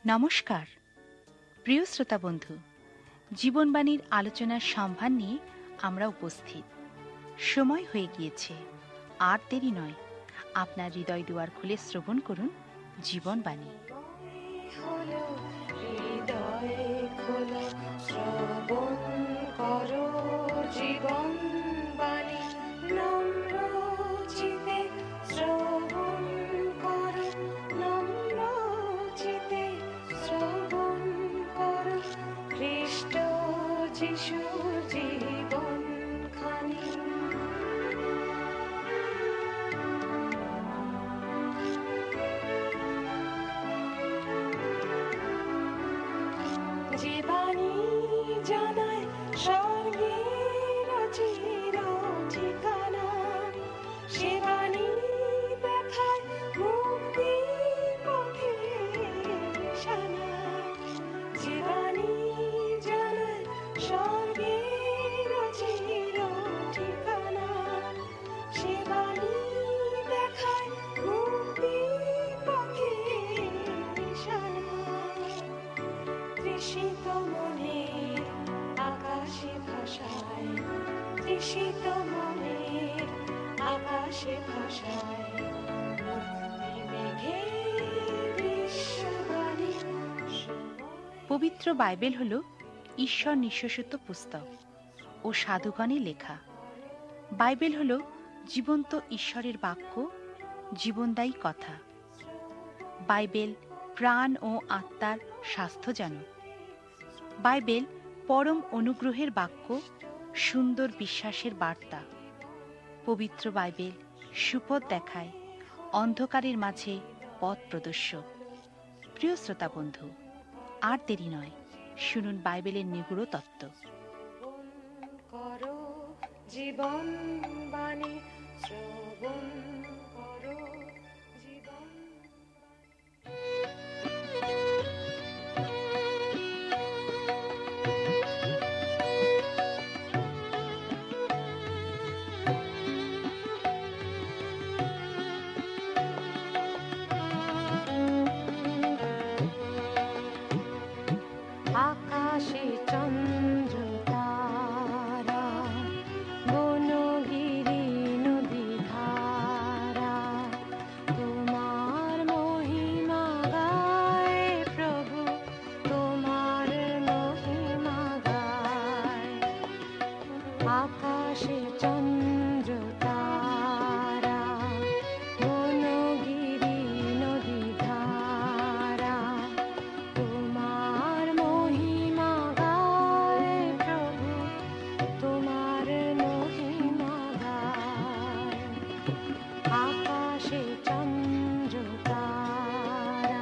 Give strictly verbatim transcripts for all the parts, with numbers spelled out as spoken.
নমস্কার প্রিয় শ্রোতা বন্ধু, জীবনবাণীর আলোচনার সম্ভার নিয়ে আমরা উপস্থিত। সময় হয়ে গিয়েছে, আর দেরি নয়। আপনার হৃদয় দুয়ার খুলে শ্রবণ করুন জীবনবাণী। জীবনবাণী নম্র চিতে শ্রবণ করো, নম্র চিতে শ্রবণ করো খ্রিস্ট যিশুর জীবন খানি। যে বাণী জানায় স্বর্গের চির ঠিকানা, সে বাণী দেখায় মুক্তির পথের নিশানা। যে বাণী জানায় স্বর্গের চির ঠিকানা, সে বাণী দেখায় মুক্তির পথের নিশানা। তৃষিত মনের আকাশে ভাষায়, তৃষিত মনের আকাশে ভাষায় মুক্তি মেঘের বিশ্ববাণী। পবিত্র বাইবেল হল ঈশ্বর নিঃশ্বসিত পুস্তক ও সাধুগণে লেখা। বাইবেল হল জীবন্ত ঈশ্বরের বাক্য, জীবনদায়ী কথা। বাইবেল প্রাণ ও আত্মার স্বাস্থ্যজনক। বাইবেল পরম অনুগ্রহের বাক্য, সুন্দর বিশ্বাসের বার্তা। পবিত্র বাইবেল সুপথ দেখায়, অন্ধকারের মাঝে পথ প্রদর্শক। প্রিয় শ্রোতা বন্ধু, আর দেরি নয়, শুনুন বাইবেলের নিগূঢ় তত্ত্ব। করো জীবনবাণী, শ্রবণ করো জীবন। আকাশে চন্দ্র তারা, বনগিরি নদী ধারা, তোমার মহিমা গায় প্রভু, তোমার মহিমা গায়। আকাশে চন্দ্র তারা, বনগিরি নদী ধারা, তোমার মহিমা গায় প্রভু, তোমার মহিমা গায়। আকাশে চন্দ্র তারা।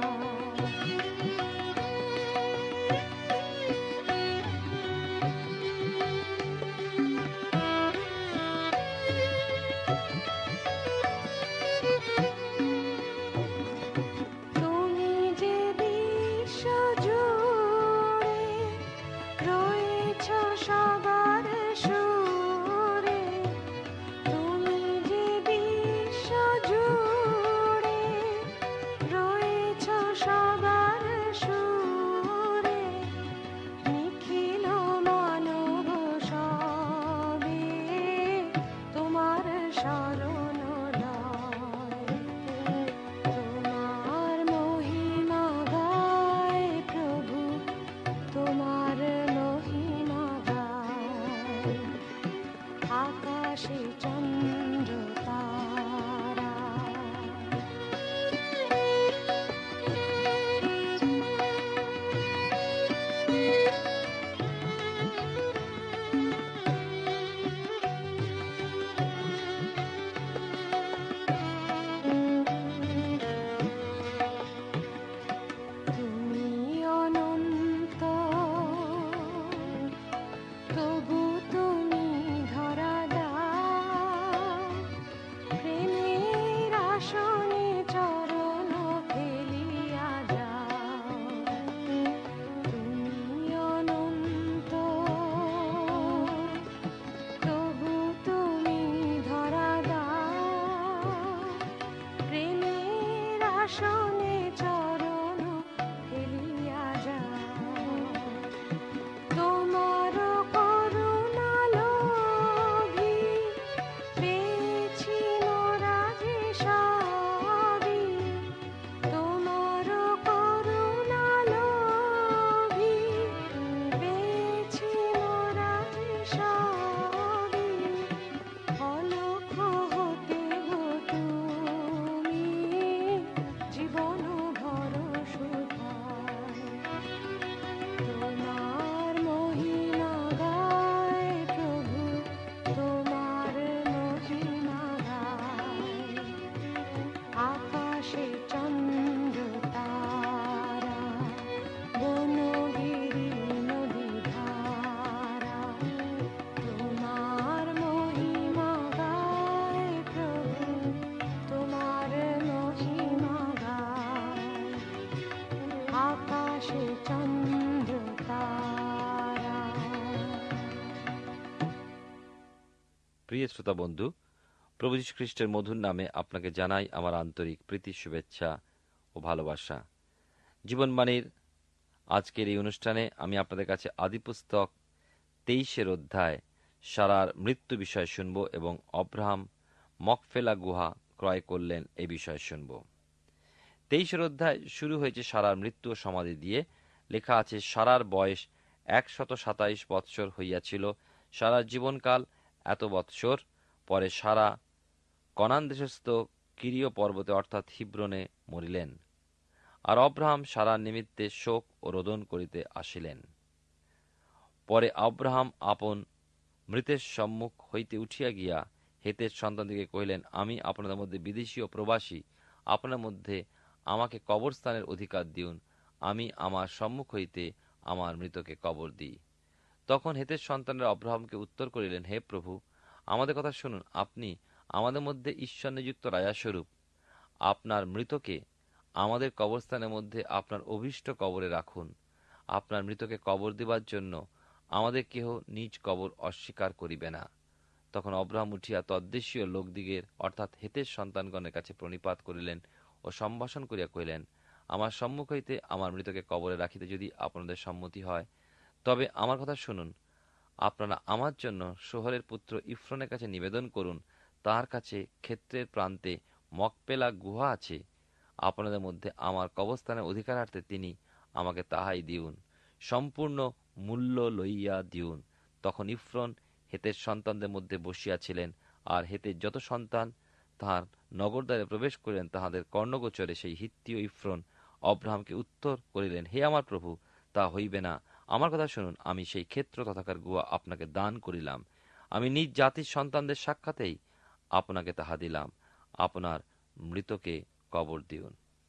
তুমি যে বিশ্ব জুড়ে রয়েছ সবার সুরে, তুমি যে বিশ্ব জুড়ে রয়েছ সবার সুরে, নিখিল মানব সবে তোমার শরণ লয়। তোমার মহিমা গায় প্রভু, তোমার মহিমা গায়। আকাশে চন্দ্র তারা। তুমি অনন্ত, তবু তুমি ধরা দাও, প্রেমের আসনে চরণ ফেলিয়া যাও। তুমি অনন্ত, তবু তুমি ধরা দাও, প্রেমের আসনে চরণ আকাশে চন্দ্র তারা। প্রিয় শ্রোতা বন্ধু, প্রভু যীশু খ্রিস্টের মধুর নামে আপনাকে জানাই আমার আন্তরিক প্রীতি, শুভেচ্ছা ও ভালোবাসা। জীবনবাণীর আজকের এই অনুষ্ঠানে আমি আপনাদের কাছে আদিপুস্তক তেইশের অধ্যায় সারার মৃত্যু বিষয় শুনব এবং অব্রাহাম মকফেলা গুহা ক্রয় করলেন এই বিষয় শুনব। তেইশের অধ্যায় শুরু হয়েছে সারার মৃত্যু ও সমাধি দিয়ে। লেখা আছে, সারার বয়স একশত সাতাইশ বৎসর হইয়াছিল। সারার জীবনকাল এত বৎসর। পরে সারা কনান দেশস্থ কিরীয় পর্বতে অর্থাৎ হিব্রনে মরিলেন। আর অব্রাহাম সারার নিমিত্তে শোক ও রোদন করিতে আসিলেন। পরে আব্রাহাম আপন মৃতের সম্মুখ হইতে উঠিয়া গিয়া হেতের সন্তানদিকে কহিলেন, আমি আপনাদের মধ্যে বিদেশী ও প্রবাসী, আপনার মধ্যে আমাকে কবরস্থানের অধিকার দিউন, আমি আমার সম্মুখ হইতে আমার মৃতকে কবর দিই। তখন হেতের সন্তানরা আব্রাহামকে উত্তর করিলেন, হে প্রভু, আমাদের কথা শুনুন। আপনি আমাদের মধ্যে ঈশ্বর নিযুক্ত রাজাস্বরূপ আপনার মৃতকে আমাদের কবরস্থানের মধ্যে আপনার অভীষ্ট কবরে রাখুন। আপনার মৃতকে কবর দেবার জন্য আমাদের কেহ নিজ কবর অস্বীকার করিবে না। তখন আব্রাহাম উঠিয়া তদ্দেশীয় লোকদিগের অর্থাৎ হেতের সন্তানগণের কাছে প্রণিপাত করিলেন ও সম্ভাষণ করিয়া কহিলেন, আমার সম্মুখ হইতে আমার মৃতকে কবরে রাখিতে যদি আপনাদের সম্মতি হয়, তবে আমার কথা শুনুন। আপনারা আমার জন্য শহরের পুত্র ইফ্রনের কাছে নিবেদন করুন। তার কাছে ক্ষেত্রের প্রান্তে মকপেলা গুহা আছে। আপনাদের মধ্যে আমার কবরস্থানের অধিকারার্থে তিনি আমাকে তাহাই দিউন, সম্পূর্ণ মূল্য লইয়া দিউন। তখন ইফ্রন হেতের সন্তানদের মধ্যে বসিয়াছিলেন, আর হেতের যত সন্তান তাহার নগরদ্বারে প্রবেশ করিলেন তাহাদের কর্ণগোচরে সেই হিত্তীয় ইফ্রন অব্রাহামকে উত্তর করিলেন, হে আমার প্রভু, তা হইবে না। আমার কথা শুনুন, আমি সেই ক্ষেত্র তথাকার গুহা আপনাকে দান করিলাম। আমি নিজ জাতির সন্তানদের সাক্ষাতেই আপনাকে তাহা দিলাম। আপনার মৃতকে কবর দিউন।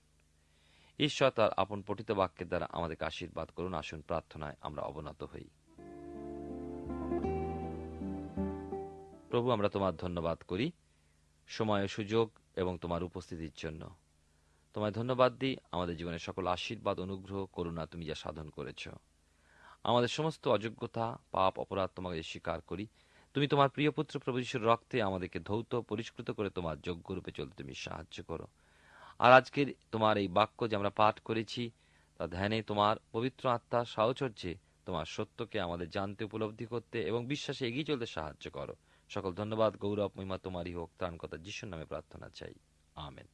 ঈশ্বর তার আপন পঠিত বাক্যের দ্বারা আমাদেরকে আশীর্বাদ করুন। আসুন প্রার্থনায় আমরা অবনত হই। প্রভু, আমরা তোমার ধন্যবাদ করি সময়, সুযোগ এবং তোমার উপস্থিতির জন্য। তোমায় ধন্যবাদ দিই আমাদের জীবনের সকল আশীর্বাদ, অনুগ্রহ, করুণা তুমি যা সাধন করেছ। আমাদের সমস্ত অযোগ্যতা, পাপ, অপরাধ তোমাকে স্বীকার করি। তুমি তোমার প্রিয় পুত্র প্রভু যীশুর রক্তে আমাদেরকে ধৌত পরিষ্কৃত করে তোমার যোগ্য রূপে চলতে তুমি সাহায্য করো। আর আজকের তোমার এই বাক্য যে আমরা পাঠ করেছি, তা ধ্যানে তোমার পবিত্র আত্মার সাহচর্যে তোমার সত্যকে আমাদের জানতে, উপলব্ধি করতে এবং বিশ্বাসে এগিয়ে চলতে সাহায্য করো। সকল ধন্যবাদ, গৌরব, মহিমা তোমারই হোক। ত্রাণকর্তা যিশুর নামে প্রার্থনা চাই, আমেন।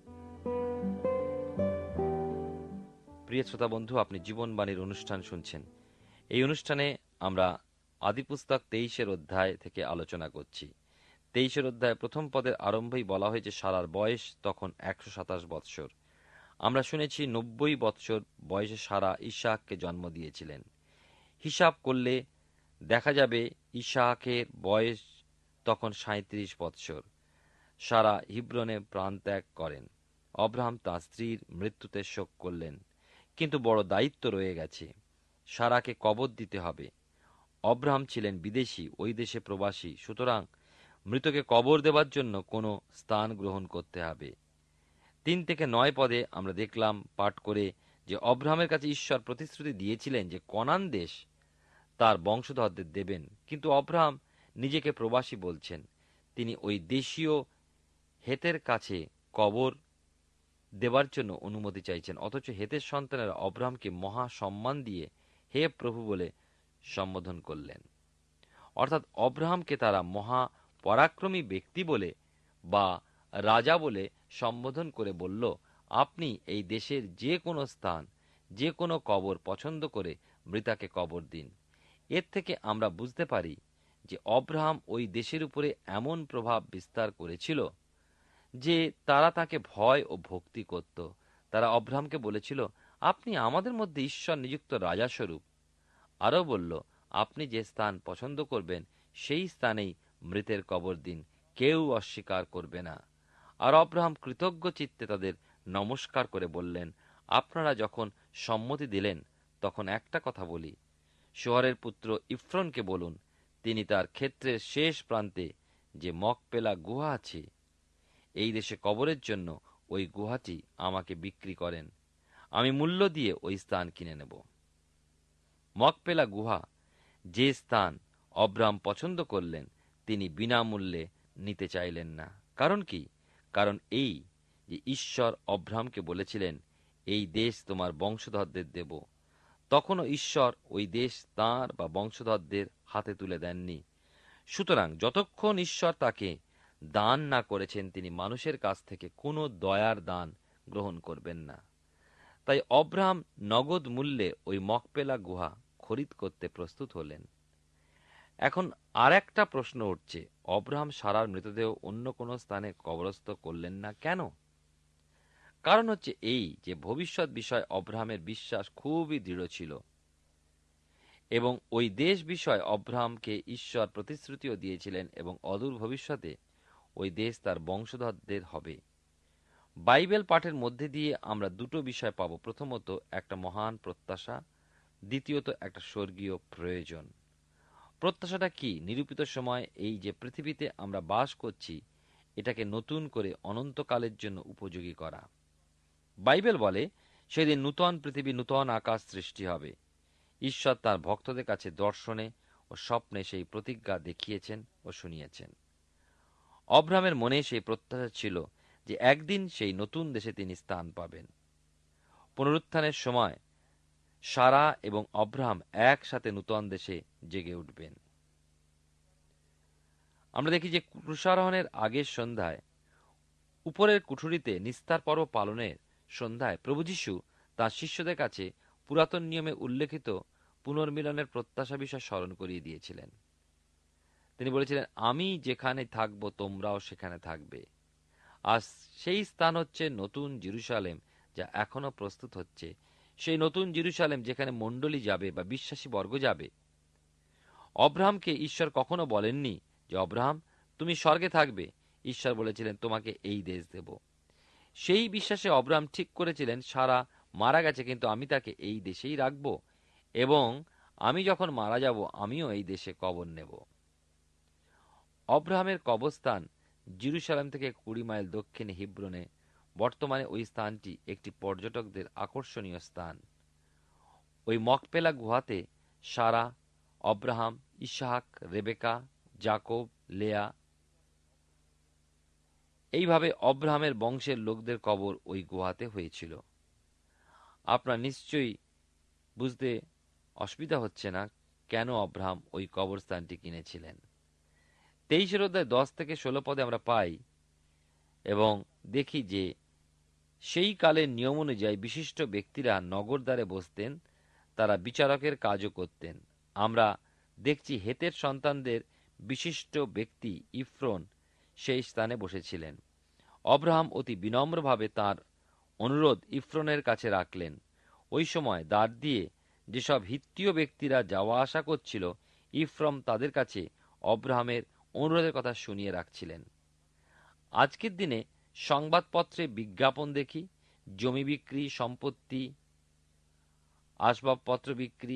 প্রিয় শ্রোতা বন্ধু, আপনি জীবনবাণীর অনুষ্ঠান শুনছেন। এই অনুষ্ঠানে আমরা আদিপুস্তক তেইশের অধ্যায় থেকে আলোচনা করছি। তেইশের অধ্যায় প্রথম পদের আরম্ভেই বলা হয়েছে সারার বয়স তখন একশো সাতাশ বৎসর। আমরা শুনেছি নব্বই বৎসর বয়সে সারা ইসাহাককে জন্ম দিয়েছিলেন। হিসাব করলে দেখা যাবে ইসাহাকের বয়স তখন সাঁত্রিশ বৎসর। সারা হিব্রনে প্রাণত্যাগ করেন। অব্রাহাম তাঁর স্ত্রীর মৃত্যুতে শোক করলেন, কিন্তু বড় দায়িত্ব রয়ে গেছে। সারাকে কবর দিতে হবে। অব্রাহাম ছিলেন বিদেশী, ওই দেশে প্রবাসী, সুতরাং মৃতকে কবর দেবার জন্য কোনো স্থান গ্রহণ করতে হবে। তিন থেকে নয় পদে আমরা দেখলাম পাঠ করে যে অব্রাহামের কাছে ঈশ্বর প্রতিশ্রুতি দিয়েছিলেন যে কনান দেশ তার বংশধরদের দেবেন, কিন্তু অব্রাহাম নিজেকে প্রবাসী বলছেন। তিনি ওই দেশীয় হেতের কাছে কবর দেবার জন্য অনুমতি চাইছেন, অথচ হেতের সন্তানেরা অব্রাহামকে মহা সম্মান দিয়ে হে প্রভু বলে সম্বোধন করলেন। অর্থাৎ অব্রাহামকে তারা মহা পরাক্রমী ব্যক্তি বলে বা রাজা বলে সম্বোধন করে বলল, আপনি এই দেশের যে কোনো স্থান, যে কোনো কবর পছন্দ করে মৃতাকে কবর দিন। এর থেকে আমরা বুঝতে পারি যে অব্রাহাম ওই দেশের উপরে এমন প্রভাব বিস্তার করেছিল যে তারা তাকে ভয় ও ভক্তি করত। তারা অব্রাহামকে বলেছিল, আপনি আমাদের মধ্যে ঈশ্বর নিযুক্ত রাজাস্বরূপ। আরও বলল, আপনি যে স্থান পছন্দ করবেন সেই স্থানেই মৃতের কবর দিন, কেউ অস্বীকার করবে না। আর অব্রাহাম কৃতজ্ঞ চিত্তে তাদের নমস্কার করে বললেন, আপনারা যখন সম্মতি দিলেন তখন একটা কথা বলি, শহরের পুত্র ইফ্রনকে বলুন তিনি তার ক্ষেত্রের শেষ প্রান্তে যে মকপেলা গুহা আছে এই দেশে কবরের জন্য ওই গুহাটি আমাকে বিক্রি করেন। আমি মূল্য দিয়ে ওই স্থান কিনে নেব। মকপেলা গুহা যে স্থান অব্রাহাম পছন্দ করলেন, তিনি বিনামূল্যে নিতে চাইলেন না। কারণ কি? কারণ এই যে ঈশ্বর অব্রাহামকে বলেছিলেন, এই দেশ তোমার বংশধরদের দেব। তখনও ঈশ্বর ওই দেশ তাঁর বা বংশধরদের হাতে তুলে দেননি। সুতরাং যতক্ষণ ঈশ্বর তাকে দান না করেছেন, তিনি মানুষের কাছ থেকে কোনো দয়ার দান গ্রহণ করবেন না। তাই অব্রাহাম নগদ মূল্যে ওই মকপেলা গুহা খরিদ করতে প্রস্তুত হলেন। এখন আর একটা প্রশ্ন উঠছে, অব্রাহাম সারার মৃতদেহ অন্য কোনো স্থানে কবরস্থ করলেন না কেন? কারণ হচ্ছে এই যে ভবিষ্যৎ বিষয় অব্রাহামের বিশ্বাস খুবই দৃঢ় ছিল, এবং ওই দেশ বিষয় অব্রাহামকে ঈশ্বর প্রতিশ্রুতিও দিয়েছিলেন, এবং অদূর ভবিষ্যতে ওই দেশ তার বংশধরদের হবে। বাইবেল পাঠের মধ্যে দিয়ে আমরা দুটো বিষয় পাব। প্রথমত একটা মহান প্রত্যাশা, দ্বিতীয়ত একটা স্বর্গীয় প্রয়োজন। প্রত্যাশাটা কি? নিরূপিত সময় এই যে পৃথিবীতে আমরা বাস করছি, এটাকে নতুন করে অনন্তকালের জন্য উপযোগী করা। বাইবেল বলে সেদিন নূতন পৃথিবী নূতন আকাশ সৃষ্টি হবে। ঈশ্বর তার ভক্তদের কাছে দর্শনে ও স্বপ্নে সেই প্রতিজ্ঞা দেখিয়েছেন ও শুনিয়েছেন। অব্রাহামের মনে সেই প্রত্যাশা ছিল যে একদিন সেই নতুন দেশে তিনি স্থান পাবেন। পুনরুত্থানের সময় সারা এবং অব্রাহাম একসাথে নূতন দেশে জেগে উঠবেন। আমরা দেখি যে ক্রুশারোহণের আগের সন্ধ্যায়, উপরের কুঠুরিতে নিস্তার পর্ব পালনের সন্ধ্যায় প্রভু যীশু তাঁর শিষ্যদের কাছে পুরাতন নিয়মে উল্লেখিত পুনর্মিলনের প্রত্যাশা বিষয় স্মরণ করিয়ে দিয়েছিলেন। তিনি বলেছিলেন, আমি যেখানে থাকব তোমরাও সেখানে থাকবে। আর সেই স্থান হচ্ছে নতুন জেরুজালেম, যা এখনো প্রস্তুত হচ্ছে। সেই নতুন জেরুজালেম যেখানে মণ্ডলী যাবে বা বিশ্বাসী বর্গ যাবে। অব্রাহামকে ঈশ্বর কখনো বলেননি যে অব্রাহাম তুমি স্বর্গে থাকবে। ঈশ্বর বলেছিলেন তোমাকে এই দেশ দেব। সেই বিশ্বাসে অব্রাহাম ঠিক করেছিলেন, সারা মারা গেছে কিন্তু আমি তাকে এই দেশেই রাখব, এবং আমি যখন মারা যাব আমিও এই দেশে কবর নেব। অব্রাহামের কবরস্থান জেরুজালেম থেকে কুড়ি মাইল দক্ষিণে হিব্রনে। বর্তমানে ওই স্থানটি একটি পর্যটকদের আকর্ষণীয় স্থান। ওই মকপেলা গুহাতে সারা, অব্রাহাম, ইসহাক, রেবেকা, জাকব, লেয়া, এইভাবে অব্রাহামের বংশের লোকদের কবর ওই গুহাতে হয়েছিল। আপনার নিশ্চয়ই বুঝতে অসুবিধা হচ্ছে না কেন অব্রাহাম ওই কবরস্থানটি কিনেছিলেন। তেইশের অধ্যায় দশ থেকে ষোলো পদে আমরা পাই এবং দেখি যে সেই কালের নিয়ম অনুযায়ী বিশিষ্ট ব্যক্তিরা নগরদ্বারে বসতেন, তারা বিচারকের কাজও করতেন। আমরা দেখছি হেতের সন্তানদের বিশিষ্ট ব্যক্তি ইফ্রন সেই স্থানে বসেছিলেন। অব্রাহাম অতি বিনম্রভাবে তাঁর অনুরোধ ইফ্রনের কাছে রাখলেন। ওই সময় দ্বার দিয়ে যেসব হিত্তীয় ব্যক্তিরা যাওয়া আসা করছিল, ইফ্রম তাদের কাছে অব্রাহামের অনুরোধের কথা শুনিয়ে রাখছিলেন। আজকের দিনে সংবাদপত্রে বিজ্ঞাপন দেখি, জমি বিক্রি, সম্পত্তি, আসবাবপত্র বিক্রি,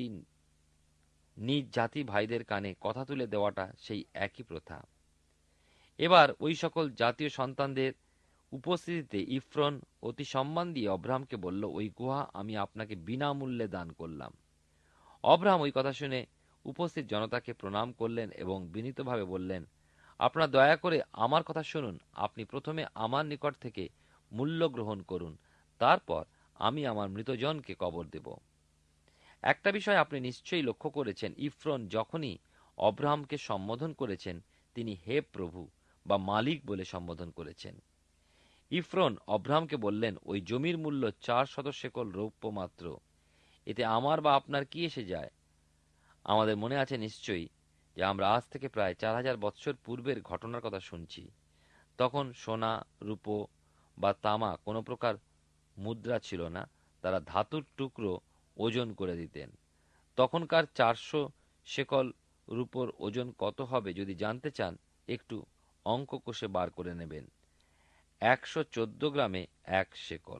নিজ জাতি ভাইদের কানে কথা তুলে দেওয়াটা সেই একই প্রথা। এবার ওই সকল জাতীয় সন্তানদের উপস্থিতিতে ইফ্রন অতি সম্মান দিয়ে অব্রাহামকে বলল, ওই গুহা আমি আপনাকে বিনামূল্যে দান করলাম। অব্রাহাম ওই কথা শুনে উপস্থিত জনতাকে প্রণাম করলেন এবং বিনীতভাবে বললেন, আপনারা দয়া করে আমার কথা শুনুন। আপনি প্রথমে আমার নিকট থেকে মূল্য গ্রহণ করুন, তারপর আমি আমার মৃতজনকে কবর দেব। একটা বিষয় আপনি নিশ্চয়ই লক্ষ্য করেছেন, ইফ্রন যখনই অব্রাহামকে সম্বোধন করেছেন, তিনি হে প্রভু বা মালিক বলে সম্বোধন করেছেন। ইফ্রন অব্রাহামকে বললেন, ওই জমির মূল্য চার শত শেকল রৌপ্য মাত্র। এতে আমার বা আপনার কি এসে যায়? আমাদের মনে আছে নিশ্চয়ই যে আমরা আজ থেকে প্রায় চার হাজার বৎসর পূর্বের ঘটনার কথা শুনছি। তখন সোনা, রূপো বা তামা কোনো প্রকার মুদ্রা ছিল না। তারা ধাতুর টুকরো ওজন করে দিতেন। তখনকার চারশো শেকল রূপোর ওজন কত হবে যদি জানতে চান, একটু অঙ্ক কষে বার করে নেবেন। একশো চোদ্দ গ্রামে এক শেকল।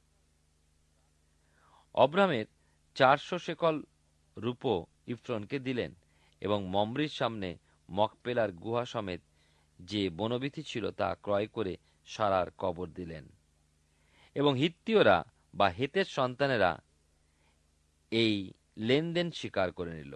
অব্রাহামের চারশো শেকল রূপো ইফ্রনকে দিলেন এবং মমরির সামনে মকপেলার গুহা সমেত যে বনবীথি ছিল তা ক্রয় করে সারার কবর দিলেন। এবং হিত্তীয়রা বা হেতের সন্তানেরা এই লেনদেন স্বীকার করে নিল।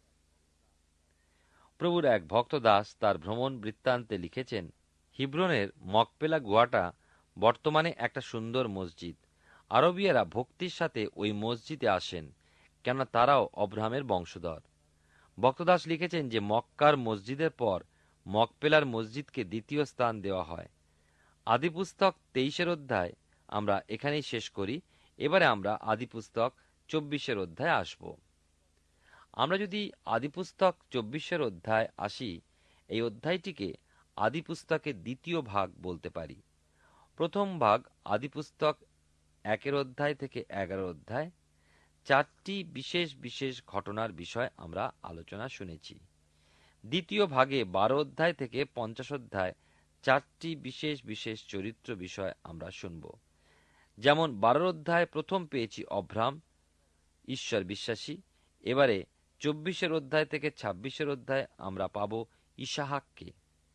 প্রভুর এক ভক্ত দাস তার ভ্রমণ বৃত্তান্তে লিখেছেন, হিব্রনের মকপেলা গুহাটা বর্তমানে একটা সুন্দর মসজিদ। আরবীয়রা ভক্তির সাথে ওই মসজিদে আসেন, কেননা তারাও অব্রাহামের বংশধর। ভক্তদাস লিখেছেন যে মক্কার মসজিদের পর মকপেলার মসজিদকে দ্বিতীয় স্থান দেওয়া হয়। আদিপুস্তক তেইশের অধ্যায় আমরা এখানেই শেষ করি। এবারে আমরা আদিপুস্তক চব্বিশের অধ্যায় আসব। আমরা যদি আদিপুস্তক চব্বিশের অধ্যায় আসি, এই অধ্যায়টিকে আদিপুস্তকের দ্বিতীয় ভাগ বলতে পারি। প্রথম ভাগ আদিপুস্তক একের অধ্যায় থেকে এগারো অধ্যায় চারটি বিশেষ বিশেষ ঘটনার বিষয় আমরা আলোচনা শুনেছি। দ্বিতীয় ভাগে বারো অধ্যায় থেকে পঞ্চাশ অধ্যায় চারটি বিশেষ বিশেষ চরিত্র বিষয় আমরা শুনব। যেমন বারো অধ্যায় প্রথম পেয়েছি অব্রাহাম, ঈশ্বর বিশ্বাসী। এবারে চব্বিশের অধ্যায় থেকে ছাব্বিশের অধ্যায় আমরা পাব ইসাহাককে।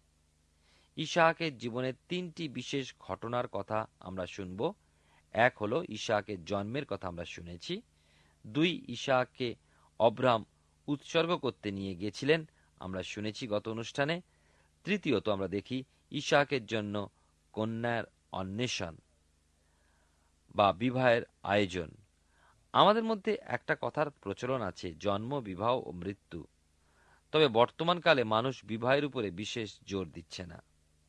ইসাহাকের জীবনের তিনটি বিশেষ ঘটনার কথা আমরা শুনব। এক হলো ইসাহাকের জন্মের কথা আমরা শুনেছি। দুই, ইসাহাককে অব্রাহাম উৎসর্গ করতে নিয়ে গিয়েছিলেন, আমরা শুনেছি গত অনুষ্ঠানে। তৃতীয়ত আমরা দেখি ইসাহাকের জন্য কন্যার অন্বেষণ বা বিবাহের আয়োজন। আমাদের মধ্যে একটা কথার প্রচলন আছে, জন্ম, বিবাহ ও মৃত্যু। তবে বর্তমানকালে মানুষ বিবাহের উপরে বিশেষ জোর দিচ্ছে না।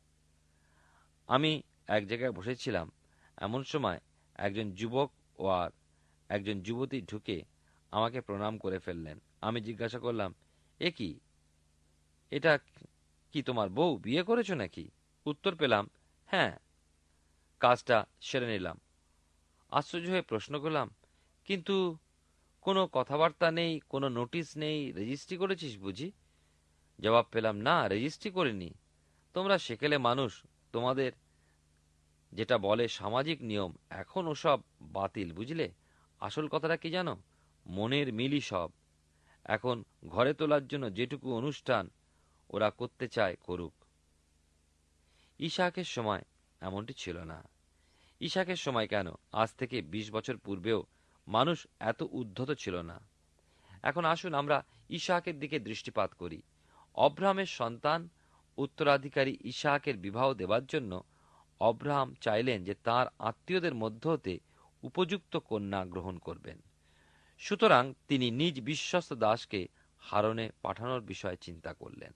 আমি এক জায়গায় বসেছিলাম, এমন সময় একজন যুবক ও আর একজন যুবতী ঢুকে আমাকে প্রণাম করে ফেললেন। আমি জিজ্ঞাসা করলাম, এ কি, এটা কি তোমার বউ, বিয়ে করেছো নাকি? উত্তর পেলাম, হ্যাঁ, কাজটা সেরে নিলাম। আশ্চর্য হয়ে প্রশ্ন করলাম, কিন্তু কোনো কথাবার্তা নেই, কোনো নোটিশ নেই, রেজিস্ট্রি করেছিস বুঝি? জবাব পেলাম, না, রেজিস্ট্রি করিনি। তোমরা সেকেলে মানুষ, তোমাদের যেটা বলে সামাজিক নিয়ম, এখন ওসব বাতিল, বুঝলে? আসল কথাটা কি জানো? মনের মিলই সব। এখন ঘরে তোলার জন্য যেটুকু অনুষ্ঠান ওরা করতে চায় করুক। ইসাহাকের সময় এমনটি ছিল না। ইসাহাকের সময় কেন, আজ থেকে বিশ বছর পূর্বেও মানুষ এত উদ্ধত ছিল না। এখন আসুন আমরা ইসাহাকের দিকে দৃষ্টিপাত করি। অব্রাহামের সন্তান উত্তরাধিকারী ইসাহাকের বিবাহ দেবার জন্য অব্রাহাম চাইলেন যে তাঁর আত্মীয়দের মধ্য হতে উপযুক্ত কন্যা গ্রহণ করবেন। সুতরাং তিনি নিজ বিশ্বস্ত দাসকে হারনে পাঠানোর বিষয়ে চিন্তা করলেন।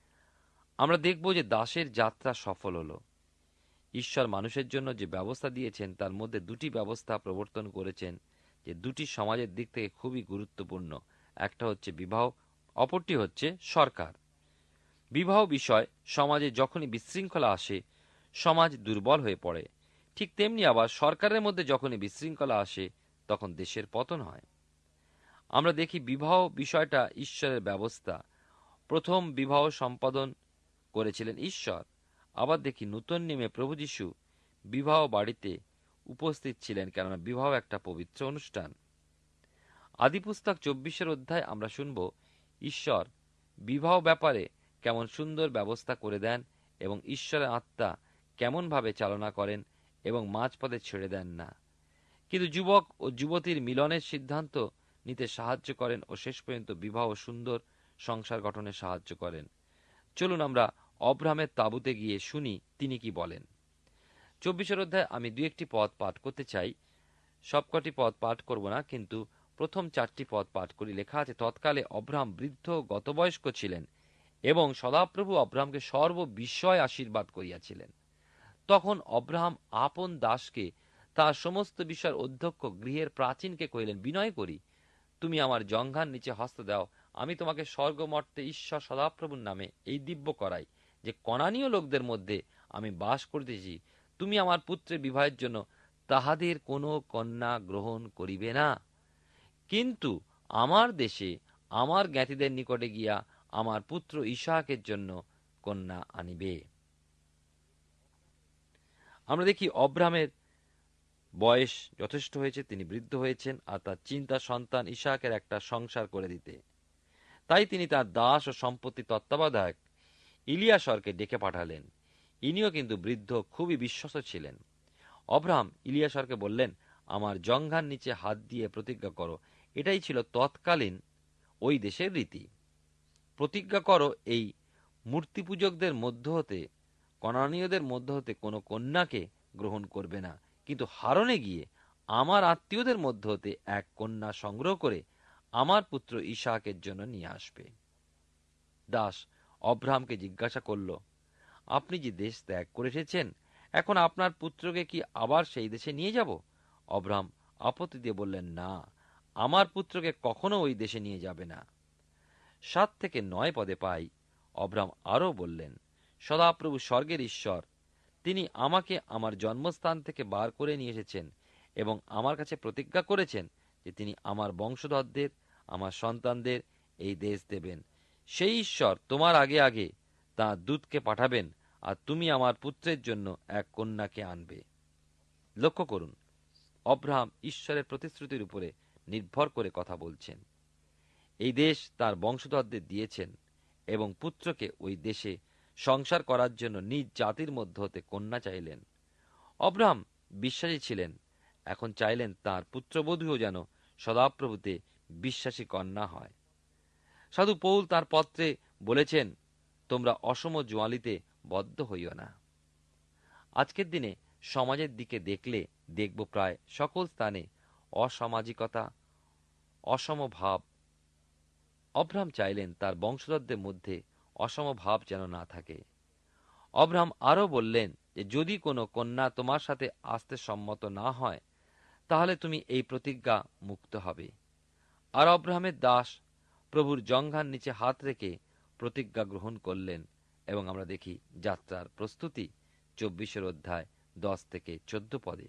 আমরা দেখব যে দাসের যাত্রা সফল হল। ঈশ্বর মানুষের জন্য যে ব্যবস্থা দিয়েছেন তার মধ্যে দুটি ব্যবস্থা প্রবর্তন করেছেন, যে দুটি সমাজের দিক থেকে খুবই গুরুত্বপূর্ণ। একটা হচ্ছে বিবাহ, অপরটি হচ্ছে সরকার। বিবাহ বিষয় সমাজে যখনই বিশৃঙ্খলা আসে, সমাজ দুর্বল হয়ে পড়ে। ঠিক তেমনি আবার সরকারের মধ্যে যখনই বিশৃঙ্খলা আসে, তখন দেশের পতন হয়। আমরা দেখি বিবাহ বিষয়টা ঈশ্বরের ব্যবস্থা। প্রথম বিবাহ সম্পাদন করেছিলেন ঈশ্বর। আবার দেখি নূতন নিয়মে প্রভু যীশু বিবাহ বাড়িতে উপস্থিত ছিলেন, কেননা বিবাহ একটা পবিত্র অনুষ্ঠান। আদিপুস্তক চব্বিশের অধ্যায় আমরা শুনব ঈশ্বর বিবাহ ব্যাপারে কেমন সুন্দর ব্যবস্থা করে দেন এবং ঈশ্বরের আত্মা কেমনভাবে চালনা করেন এবং মাঝপথে ছেড়ে দেন না, কিন্তু যুবক ও যুবতীর মিলনের সিদ্ধান্ত নিতে সাহায্য করেন ও শেষ পর্যন্ত বিবাহ সুন্দর সংসার গঠনে সাহায্য করেন। চলুন আমরা অব্রাহামের তাঁবুতে গিয়ে শুনি তিনি কি বলেন। চব্বিশের অধ্যায় আমি দু একটি পদ পাঠ করতে চাই। সবকটি পদ পাঠ করব না, কিন্তু প্রথম চারটি পদ পাঠ করি। লেখা আছে, তৎকালে অব্রাহাম বৃদ্ধ গতবয়স্ক ছিলেন এবং সদাপ্রভু অব্রাহামকে সর্ববিষয় আশীর্বাদ করিয়াছিলেন। তখন অব্রাহাম আপন দাসকে তার সমস্ত বিষয়ের অধ্যক্ষ গৃহের প্রাচীনকে কহিলেন, বিনয় করি তুমি আমার জঙ্ঘার নিচে হস্ত দাও, আমি তোমাকে স্বর্গমর্তে ঈশ্বর সদাপ্রভুর নামে এই দিব্য করাই যে কনানীয় লোকদের মধ্যে আমি বাস করিতেছি, তুমি আমার পুত্রের বিবাহের জন্য তাহাদের কোনো কন্যা গ্রহণ করিবে না, কিন্তু আমার দেশে আমার জ্ঞাতিদের নিকটে গিয়া আমার পুত্র ইসাহাকের জন্য কন্যা আনিবে। আমরা দেখি অব্রাহামের বয়স যথেষ্ট হয়েছে, তিনি বৃদ্ধ হয়েছেন, আর তার চিন্তা সন্তান ইসাহাকের একটা সংসার করে দিতে। তাই তিনি তার দাস ও সম্পত্তি তত্ত্বাবধায়ক ইলিয়াসরকে ডেকে পাঠালেন। ইনিও কিন্তু বৃদ্ধ, খুবই বিশ্বস্ত ছিলেন। অব্রাহাম ইলিয়াসরকে বললেন, আমার জঙ্ঘার নিচে হাত দিয়ে প্রতিজ্ঞা করো। এটাই ছিল তৎকালীন ওই দেশের রীতি। প্রতিজ্ঞা করো, এই মূর্তি পূজকদের মধ্য হতে, কনানীয়দের মধ্য হতে কোনো কন্যাকে গ্রহণ করবে না, কিন্তু হারনে গিয়ে আমার আত্মীয়দের মধ্য হতে এক কন্যা সংগ্রহ করে আমার পুত্র ইসাহাকের জন্য নিয়ে আসবে। দাস অব্রাহামকে জিজ্ঞাসা করল, আপনি যে দেশ ত্যাগ করে এসেছেন, এখন আপনার পুত্রকে কি আবার সেই দেশে নিয়ে যাব? অব্রাহাম আপত্তি দিয়ে বললেন, না, আমার পুত্রকে কখনো ওই দেশে নিয়ে যাবে না। সাত থেকে নয় পদে পাই, অব্রাহাম আরও বললেন, সদাপ্রভু স্বর্গের ঈশ্বর, তিনি আমাকে আমার জন্মস্থান থেকে বার করে নিয়ে এসেছেন এবং আমার কাছে প্রতিজ্ঞা করেছেন যে তিনি আমার বংশধরদের, আমার সন্তানদের এই দেশ দেবেন। সেই ঈশ্বর তোমার আগে আগে তাঁর দূতকে পাঠাবেন, আর তুমি আমার পুত্রের জন্য এক কন্যাকে আনবে। লক্ষ্য করুন, অব্রাহাম ঈশ্বরের প্রতিশ্রুতির উপরে নির্ভর করে কথা বলছেন। এই দেশ তার বংশধরদের দিয়েছেন এবং পুত্রকে ওই দেশে সংসার করার জন্য নিজ জাতির মধ্য হতে কন্যা চাইলেন। অব্রাহাম বিশ্বাসী ছিলেন, এখন চাইলেন তাঁর পুত্রবধূও যেন সদাপ্রভুতে বিশ্বাসী কন্যা হয়। সাধু পৌল তার পত্রে বলেছেন, তোমরা অসম জোয়ালিতে বদ্ধ হইও না। আজকের দিনে সমাজের দিকে দেখলে দেখব প্রায় সকল স্থানে অসামাজিকতা, অসম ভাব। অব্রাহাম চাইলেন তার বংশধরদের মধ্যে অসম ভাব যেন না থাকে। অব্রাহাম আরও বললেন যে যদি কোনো কন্যা তোমার সাথে আসতে সম্মত না হয়, তাহলে তুমি এই প্রতিজ্ঞা মুক্ত হবে। আর অব্রাহামের দাস প্রভুর জঙ্ঘার নিচে হাত রেখে প্রতিজ্ঞা গ্রহণ করলেন এবং আমরা দেখি যাত্রার প্রস্তুতি চব্বিশের অধ্যায় দশ থেকে চোদ্দ পদে।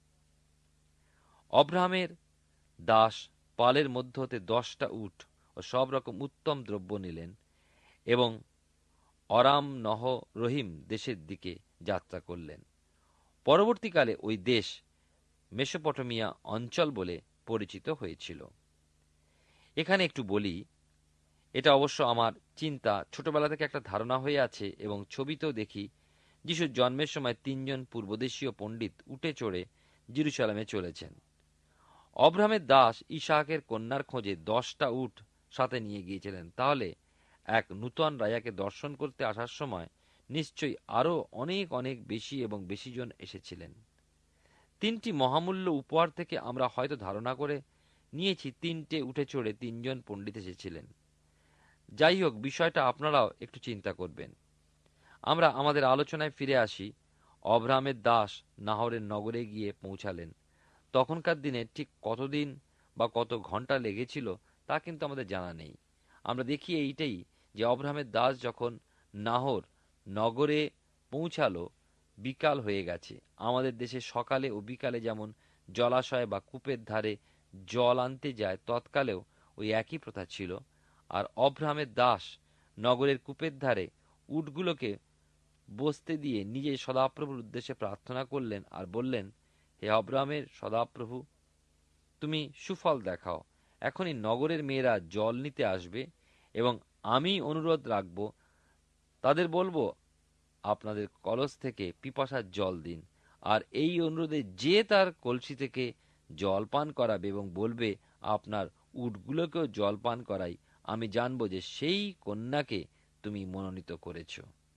অব্রাহামের দাস পালের মধ্য হতে দশটা উট ও সব রকম উত্তম দ্রব্য নিলেন এবং অরাম নহ রহিম দেশের দিকে যাত্রা করলেন। পরবর্তীকালে ওই দেশ মেসোপটেমিয়া অঞ্চল বলে পরিচিত হয়েছিল। এখানে একটু বলি, এটা অবশ্য আমার চিন্তা, ছোটবেলা থেকে একটা ধারণা হয়ে আছে এবং ছবিতেও দেখি যিশুর জন্মের সময় তিনজন পূর্বদেশীয় পণ্ডিত উটে চড়ে জেরুজালেমে চলেছেন। অব্রাহামের দাস ইসাহাকের কন্যার খোঁজে দশটা উট সাথে নিয়ে গিয়েছিলেন। তাহলে এক নূতন রাজাকে দর্শন করতে আসার সময় নিশ্চয়ই আরও অনেক অনেক বেশি এবং বেশি জন এসেছিলেন। তিনটি মহামূল্য উপহার থেকে আমরা হয়তো ধারণা করে নিয়েছি তিনটে উঠে চড়ে তিনজন পণ্ডিত এসেছিলেন। যাই হোক, বিষয়টা আপনারাও একটু চিন্তা করবেন। আমরা আমাদের আলোচনায় ফিরে আসি। অব্রাহামের দাস নাহরের নগরে গিয়ে পৌঁছালেন। তখনকার দিনে ঠিক কতদিন বা কত ঘন্টা লেগেছিল তা কিন্তু আমাদের জানা নেই। আমরা দেখি এইটাই যে অব্রাহামের দাস যখন নাহর নগরে পৌঁছালো, বিকাল হয়ে গেছে। আমাদের দেশে সকালে ও বিকালে যেমন জলাশয় বা কূপের ধারে জল আনতে যায়, তৎকালেও ওই একই প্রথা ছিল। আর অব্রাহামের দাস নগরের কূপের ধারে উটগুলোকে বসতে দিয়ে নিজে সদাপ্রভুর উদ্দেশ্যে প্রার্থনা করলেন আর বললেন, হে অব্রাহামের সদাপ্রভু, তুমি সুফল দেখাও। এখনই নগরের মেয়েরা জল নিতে আসবে এবং আমি অনুরোধ রাখব, তাদের বলবো আপনাদের কলস থেকে পিপাসার জল দিন। আর এই অনুরোধে যে তার কলসি থেকে জল পান করাবে এবং বলবে আপনার উটগুলোকেও জল পান করাই, আমি জানবো যে সেই কন্যাকে তুমি মনোনীত করেছ।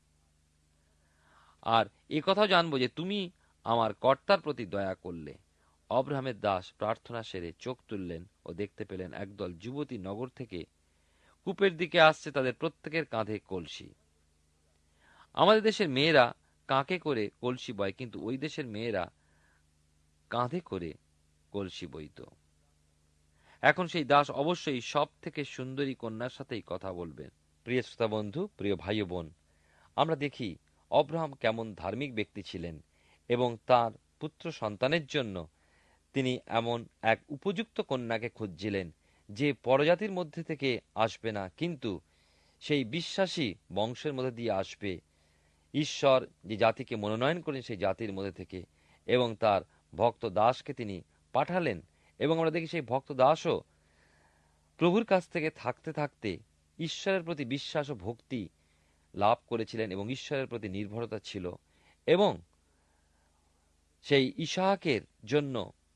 আর এ কথাও জানবো যে তুমি আমার কর্তার প্রতি দয়া করলে। অব্রাহামের দাস প্রার্থনা সেরে চোখ তুললেন ও দেখতে পেলেন একদল যুবতী নগর থেকে কূপের দিকে আসছে, তাদের প্রত্যেকের কাঁধে কলসি। আমাদের দেশের মেয়েরা কাঁধে করে কলসি বয়, কিন্তু ওই দেশের মেয়েরা কাঁধে করে কলসি বইত। এখন সেই দাস অবশ্যই সব থেকে সুন্দরী কন্যার সাথেই কথা বলবেন। প্রিয় শ্রোতা বন্ধু, প্রিয় ভাই ও বোন, আমরা দেখি অব্রাহাম কেমন ধার্মিক ব্যক্তি ছিলেন এবং তার পুত্র সন্তানের জন্য তিনি এমন এক উপযুক্ত কন্যাকে খুঁজছিলেন যে পরজাতির মধ্যে থেকে আসবে না, কিন্তু সেই বিশ্বাসী বংশের মধ্যে দিয়ে আসবে। ঈশ্বর যে জাতিকে মনোনয়ন করেন সেই জাতির মধ্যে থেকে, এবং তার ভক্ত দাসকে তিনি পাঠালেন। এবং আমরা দেখি সেই ভক্ত দাসও প্রভুর কাছ থেকে থাকতে থাকতে ঈশ্বরের প্রতি বিশ্বাস ও ভক্তি লাভ করেছিলেন এবং ঈশ্বরের প্রতি নির্ভরতা ছিল, এবং সেই ইসাহাকের জন্য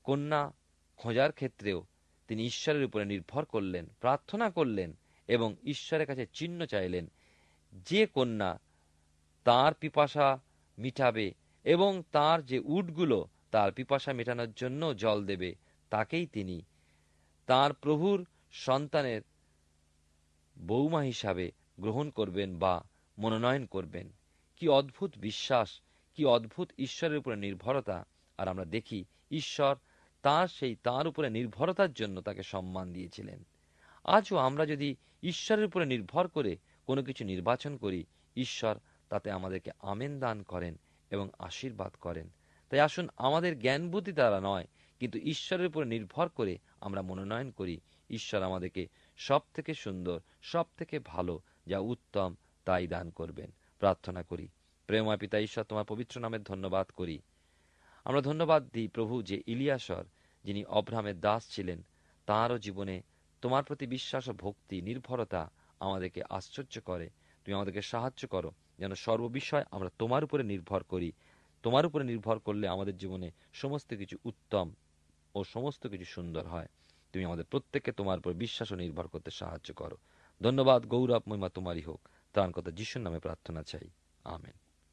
কন্যা খোঁজার ক্ষেত্রেও তিনি ঈশ্বরের উপরে নির্ভর করলেন, প্রার্থনা করলেন এবং ঈশ্বরের কাছে চিহ্ন চাইলেন। যে কন্যা তার পিপাসা মিটাবে এবং তার যে উটগুলো তার পিপাসা মেটানোর জন্য জল দেবে, তাকেই তিনি তার প্রভুর সন্তানের বৌমা হিসাবে গ্রহণ করবেন বা মনোনয়ন করবেন। কি অদ্ভুত বিশ্বাস, কি অদ্ভুত ঈশ্বরের উপরে নির্ভরতা। আর আমরা দেখি ঈশ্বর তার সেই তার উপরে নির্ভরতার জন্য তাকে সম্মান দিয়েছিলেন। আজও আমরা যদি ঈশ্বরের উপরে নির্ভর করে কোনো কিছু নির্বাচন করি, ঈশ্বর তাতে আমাদেরকে আমেন দান করেন এবং আশীর্বাদ করেন। তাই আসুন আমাদের জ্ঞান বুদ্ধি দ্বারা নয়, কিন্তু ঈশ্বরের উপরে নির্ভর করে আমরা মনোনয়ন করি। ঈশ্বর আমাদেরকে সব থেকে সুন্দর, সব থেকে ভালো, যা উত্তম তাই দান করবেন। প্রার্থনা করি। প্রেমময় পিতা ঈশ্বর, তোমার পবিত্র নামের ধন্যবাদ করি। আমরা ধন্যবাদ দিই প্রভু যে ইলিয়াসর, যিনি অব্রাহামের দাস ছিলেন, তাঁরও জীবনে তোমার প্রতি বিশ্বাস ও ভক্তি, নির্ভরতা আমাদেরকে আশ্চর্য করে। তুমি আমাদেরকে সাহায্য করো যেন সর্ববিষয় আমরা তোমার উপরে নির্ভর করি। তোমার উপরে নির্ভর করলে আমাদের জীবনে সমস্ত কিছু উত্তম ও সমস্ত কিছু সুন্দর হয়। তুমি আমাদের প্রত্যেককে তোমার উপর বিশ্বাস ও নির্ভর করতে সাহায্য করো। ধন্যবাদ, গৌরব, মহিমা তোমারই হোক। ত্রাণকর্তা যিশুর নামে প্রার্থনা চাই, আমেন।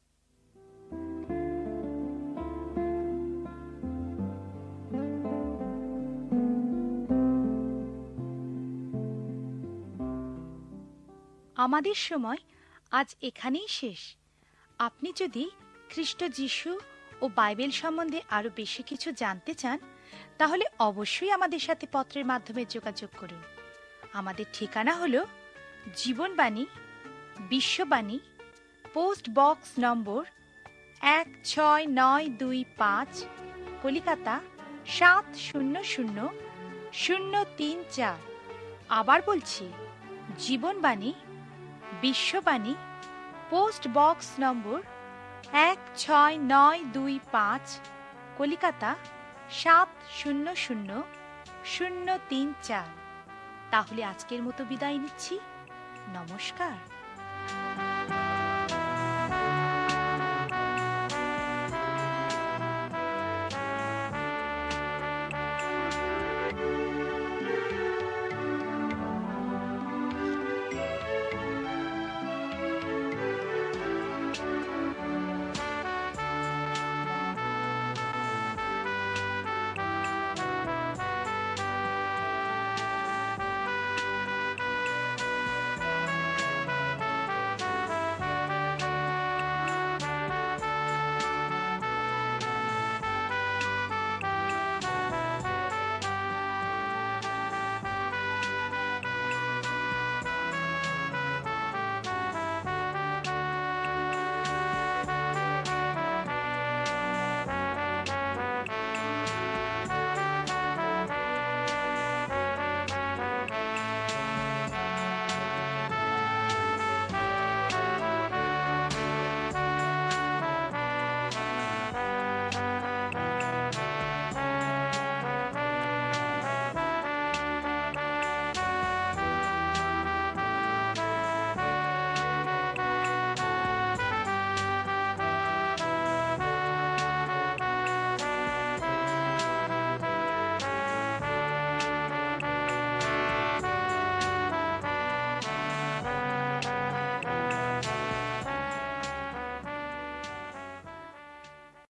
আমাদের সময় আজ এখানেই শেষ। আপনি যদি খ্রিস্ট যিশু ও বাইবেল সম্বন্ধে আরো বেশি কিছু জানতে চান, তাহলে অবশ্যই আমাদের সাথে পত্রের মাধ্যমে যোগাযোগ করুন। আমাদের ঠিকানা হলো জীবনবাণী, বিশ্ববাণী, পোস্ট বক্স নম্বর এক ছয় নয় দুই পাঁচ, কলিকাতা সাত শূন্য শূন্য শূন্য তিন চার। আবার বলছি, জীবনবাণী, বিশ্ববাণী, পোস্ট বক্স নম্বর এক ছয় নয় দুই পাঁচ, কলিকাতা সাত শূন্য শূন্য শূন্য তিন চার। তাহলে আজকের মতো বিদায় নিচ্ছি। নমস্কার।